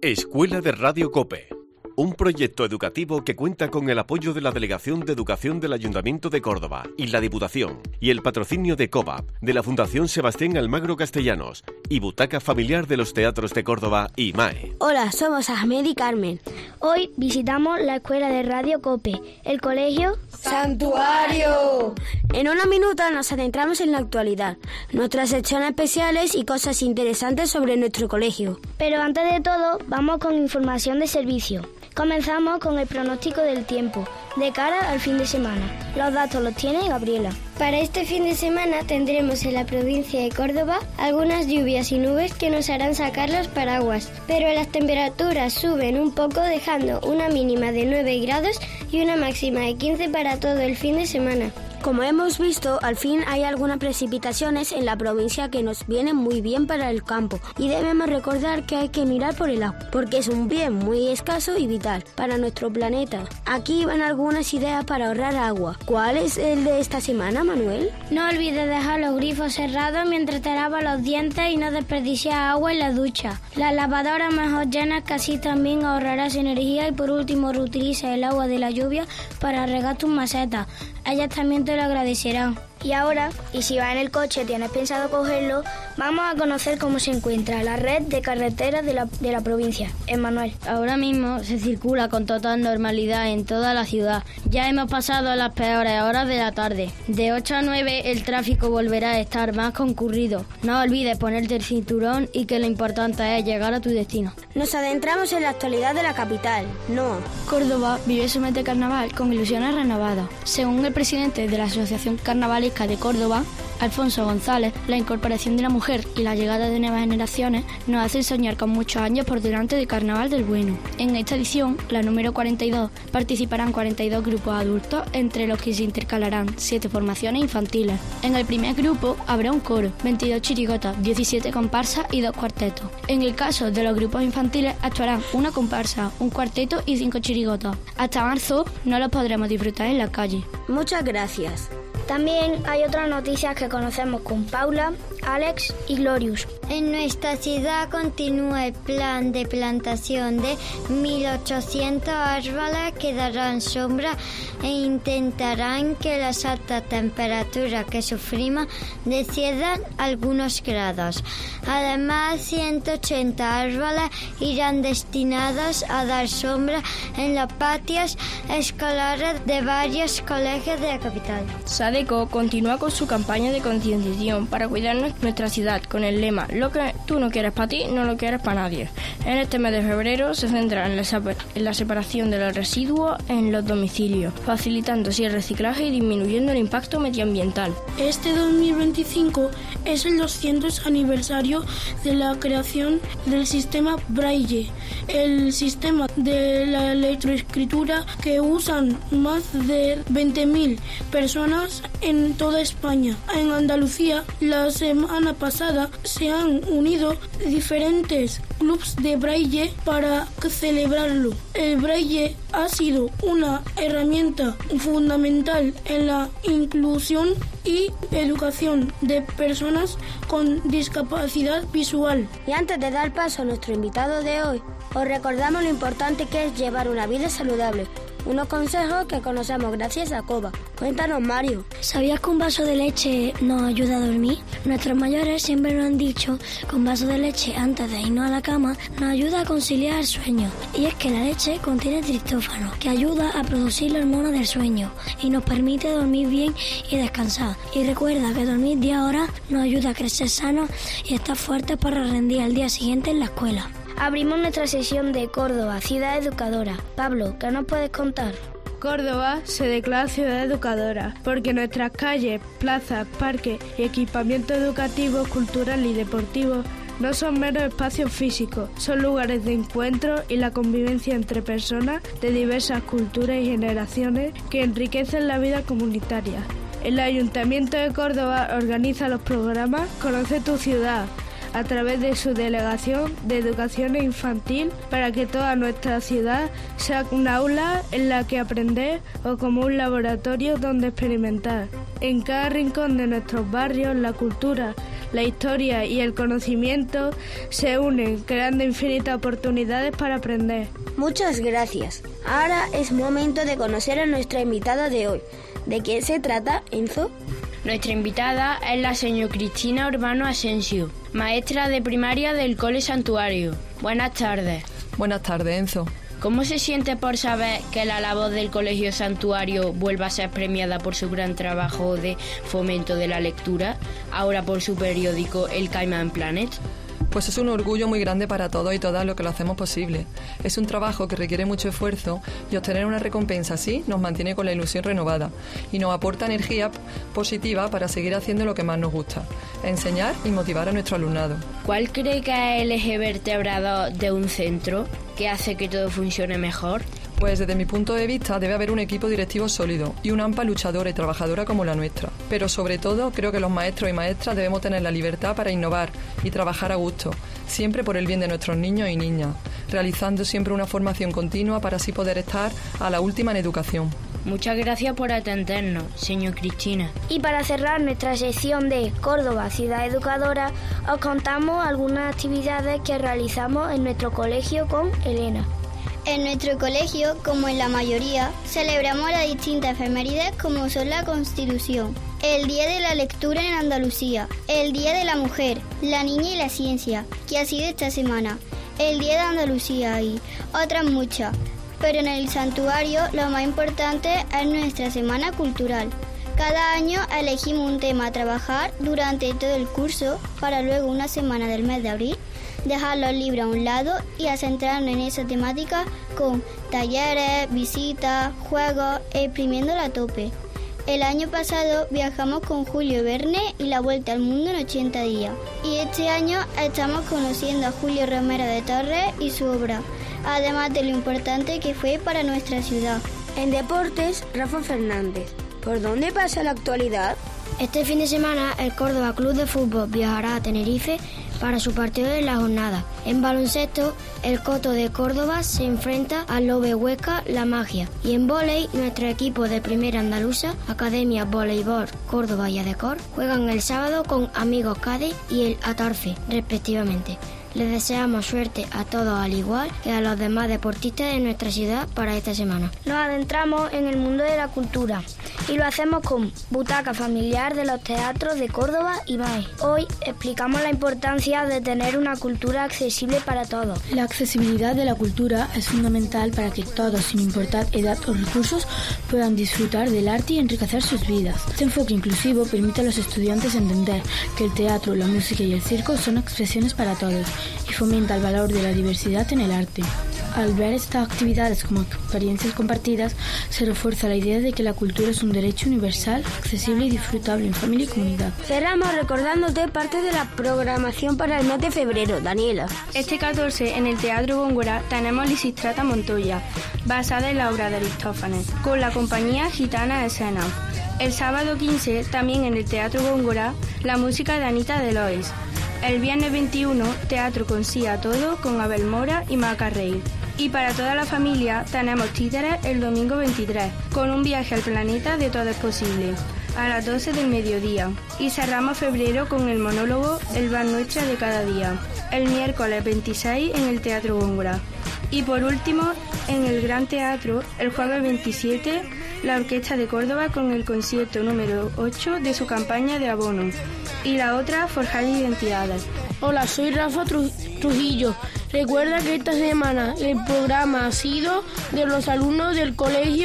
Escuela de Radio COPE, un proyecto educativo que cuenta con el apoyo de la Delegación de Educación del Ayuntamiento de Córdoba y la Diputación, y el patrocinio de COVAP, de la Fundación Sebastián Almagro Castellanos, y Butaca Familiar de los Teatros de Córdoba y MAE. Hola, somos Ahmed y Carmen. Hoy visitamos la Escuela de Radio COPE, el colegio ¡Santuario! En unos minutos nos adentramos en la actualidad, nuestras secciones especiales y cosas interesantes sobre nuestro colegio. Pero antes de todo, vamos con información de servicio. Comenzamos con el pronóstico del tiempo, de cara al fin de semana. Los datos los tiene Gabriela. Para este fin de semana tendremos en la provincia de Córdoba algunas lluvias y nubes que nos harán sacar los paraguas, pero las temperaturas suben un poco, dejando una mínima de 9 grados y una máxima de 15 para todo el fin de semana. Como hemos visto, al fin hay algunas precipitaciones en la provincia que nos vienen muy bien para el campo, y debemos recordar que hay que mirar por el agua, porque es un bien muy escaso y vital para nuestro planeta. Aquí van algunas ideas para ahorrar agua. ¿Cuál es el de esta semana, Manuel? No olvides dejar los grifos cerrados mientras te lavas los dientes y no desperdiciar agua en la ducha. Las lavadoras mejor llenas, que así también ahorrarás energía. Y por último, reutiliza el agua de la lluvia para regar tus macetas. Ellas también te lo agradecerán. Y ahora, y si vas en el coche tienes pensado cogerlo, vamos a conocer cómo se encuentra la red de carreteras de la provincia. Manuel. Ahora mismo se circula con total normalidad en toda la ciudad. Ya hemos pasado las peores horas de la tarde. De 8 a 9 el tráfico volverá a estar más concurrido. No olvides ponerte el cinturón y que lo importante es llegar a tu destino. Nos adentramos en la actualidad de la capital. No. Córdoba vive su mes de carnaval con ilusiones renovadas. Según el presidente de la Asociación Carnavalesca de Córdoba, Alfonso González, la incorporación de la mujer y la llegada de nuevas generaciones nos hacen soñar con muchos años por delante del Carnaval del Bueno. En esta edición, la número 42, participarán 42 grupos adultos, entre los que se intercalarán 7 formaciones infantiles. En el primer grupo habrá un coro, 22 chirigotas, 17 comparsas y 2 cuartetos. En el caso de los grupos infantiles actuarán una comparsa, un cuarteto y 5 chirigotas. Hasta marzo no los podremos disfrutar en la calle. Muchas gracias. También hay otras noticias que conocemos con Paula, Alex y Glorious. En nuestra ciudad continúa el plan de plantación de 1.800 árboles que darán sombra e intentarán que las altas temperaturas que sufrimos desciendan algunos grados. Además, 180 árboles irán destinados a dar sombra en los patios escolares de varios colegios de la capital. Sadeco continúa con su campaña de concienciación para cuidar nuestra ciudad con el lema "Lo que tú no quieres para ti, no lo quieres para nadie". En este mes de febrero se centra en la separación de los residuos en los domicilios, facilitando así el reciclaje y disminuyendo el impacto medioambiental. Este 2025 es el 200 aniversario de la creación del sistema Braille, el sistema de la electroescritura que usan más de 20.000 personas en toda España. En Andalucía, la semana pasada se han unido diferentes clubs de Braille para celebrarlo. El Braille ha sido una herramienta fundamental en la inclusión y educación de personas con discapacidad visual. Y antes de dar paso a nuestro invitado de hoy, os recordamos lo importante que es llevar una vida saludable. Unos consejos que conocemos gracias a COVAP. Cuéntanos, Mario. ¿Sabías que un vaso de leche nos ayuda a dormir? Nuestros mayores siempre nos han dicho que un vaso de leche antes de irnos a la cama nos ayuda a conciliar el sueño. Y es que la leche contiene triptófano, que ayuda a producir la hormona del sueño y nos permite dormir bien y descansar. Y recuerda que dormir 10 horas nos ayuda a crecer sanos y estar fuertes para rendir al día siguiente en la escuela. Abrimos nuestra sesión de Córdoba, ciudad educadora. Pablo, ¿qué nos puedes contar? Córdoba se declara ciudad educadora porque nuestras calles, plazas, parques y equipamientos educativos, culturales y deportivos no son meros espacios físicos, son lugares de encuentro y la convivencia entre personas de diversas culturas y generaciones que enriquecen la vida comunitaria. El Ayuntamiento de Córdoba organiza los programas Conoce tu ciudad, a través de su Delegación de Educación Infantil, para que toda nuestra ciudad sea un aula en la que aprender o como un laboratorio donde experimentar. En cada rincón de nuestros barrios, la cultura, La historia y el conocimiento se unen, creando infinitas oportunidades para aprender. Muchas gracias. Ahora es momento de conocer a nuestra invitada de hoy. ¿De qué se trata, Enzo? Nuestra invitada es la señora Cristina Urbano Asensio, maestra de primaria del Cole Santuario. Buenas tardes. Buenas tardes, Enzo. ¿Cómo se siente por saber que la labor del Colegio Santuario vuelva a ser premiada por su gran trabajo de fomento de la lectura, ahora por su periódico El Caimán Planet? Pues es un orgullo muy grande para todos y todas los que lo hacemos posible. Es un trabajo que requiere mucho esfuerzo y obtener una recompensa así nos mantiene con la ilusión renovada y nos aporta energía positiva para seguir haciendo lo que más nos gusta, enseñar y motivar a nuestro alumnado. ¿Cuál cree que es el eje vertebrador de un centro que hace que todo funcione mejor? Pues desde mi punto de vista debe haber un equipo directivo sólido y una AMPA luchadora y trabajadora como la nuestra. Pero sobre todo creo que los maestros y maestras debemos tener la libertad para innovar y trabajar a gusto, siempre por el bien de nuestros niños y niñas, realizando siempre una formación continua para así poder estar a la última en educación. Muchas gracias por atendernos, señor Cristina. Y para cerrar nuestra sección de Córdoba Ciudad Educadora, os contamos algunas actividades que realizamos en nuestro colegio con Elena. En nuestro colegio, como en la mayoría, celebramos las distintas efemérides como son la Constitución, el Día de la Lectura en Andalucía, el Día de la Mujer, la Niña y la Ciencia, que ha sido esta semana, el Día de Andalucía y otras muchas. Pero en el santuario lo más importante es nuestra Semana Cultural. Cada año elegimos un tema a trabajar durante todo el curso para luego una semana del mes de abril dejar los libros a un lado y a centrarnos en esa temática con talleres, visitas, juegos, exprimiéndola a tope. El año pasado viajamos con Julio Verne y la Vuelta al Mundo en 80 días. Y este año estamos conociendo a Julio Romero de Torres y su obra, además de lo importante que fue para nuestra ciudad. En deportes, Rafa Fernández. ¿Por dónde pasa la actualidad? Este fin de semana el Córdoba Club de Fútbol viajará a Tenerife para su partido de la jornada. En baloncesto, el Coto de Córdoba se enfrenta al Lobe Huesca La Magia. Y en vóley, nuestro equipo de primera andaluza, Academia Voleibol Córdoba y Adecor, juegan el sábado con Amigos Cádiz y el Atarfe, respectivamente. Les deseamos suerte a todos al igual que a los demás deportistas de nuestra ciudad para esta semana. Nos adentramos en el mundo de la cultura y lo hacemos con Butaca Familiar de los Teatros de Córdoba y MAE. Hoy explicamos la importancia de tener una cultura accesible para todos. La accesibilidad de la cultura es fundamental para que todos, sin importar edad o recursos, puedan disfrutar del arte y enriquecer sus vidas. Este enfoque inclusivo permite a los estudiantes entender que el teatro, la música y el circo son expresiones para todos y fomenta el valor de la diversidad en el arte. Al ver estas actividades como experiencias compartidas, se refuerza la idea de que la cultura es un derecho universal, accesible y disfrutable en familia y comunidad. Cerramos recordándote parte de la programación para el mes de febrero. Daniela. Este 14 en el Teatro Góngora tenemos Lisistrata Montoya, basada en la obra de Aristófanes, con la compañía Gitana Escena. El sábado 15, también en el Teatro Góngora, la música de Anita Delois. El viernes 21, Teatro con Sí a Todo con Abel Mora y Maca Rey. Y para toda la familia tenemos Títeres el domingo 23, con un viaje al planeta de Todo es Posible, a las 12 del mediodía. Y cerramos febrero con el monólogo El Pan Nuestra de Cada Día, el miércoles 26 en el Teatro Góngora. Y por último, en el Gran Teatro, el jueves 27, la Orquesta de Córdoba con el concierto número 8 de su campaña de abono. Y la otra, Forjar Identidades. Hola, soy Rafa Trujillo. Recuerda que esta semana el programa ha sido de los alumnos del Colegio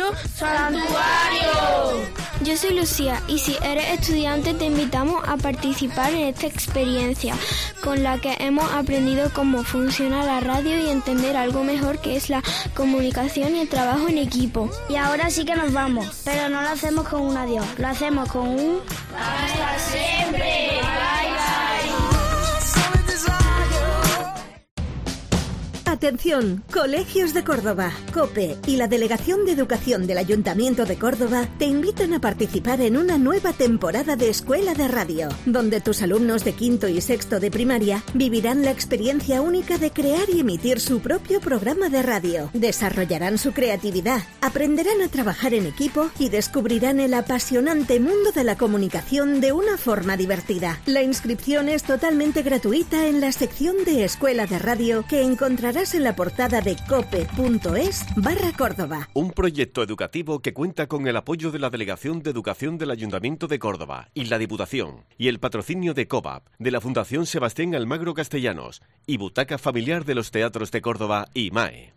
Santuario. Yo soy Lucía y si eres estudiante te invitamos a participar en esta experiencia con la que hemos aprendido cómo funciona la radio y entender algo mejor que es la comunicación y el trabajo en equipo. Y ahora sí que nos vamos, pero no lo hacemos con un adiós, lo hacemos con un ¡hasta siempre! Bye, bye. Atención, colegios de Córdoba, COPE y la Delegación de Educación del Ayuntamiento de Córdoba te invitan a participar en una nueva temporada de Escuela de Radio, donde tus alumnos de quinto y sexto de primaria vivirán la experiencia única de crear y emitir su propio programa de radio. Desarrollarán su creatividad, aprenderán a trabajar en equipo y descubrirán el apasionante mundo de la comunicación de una forma divertida. La inscripción es totalmente gratuita en la sección de Escuela de Radio que encontrarás en la portada de cope.es/Córdoba. Un proyecto educativo que cuenta con el apoyo de la Delegación de Educación del Ayuntamiento de Córdoba y la Diputación, y el patrocinio de COVAP, de la Fundación Sebastián Almagro Castellanos y Butaca Familiar de los Teatros de Córdoba y MAE.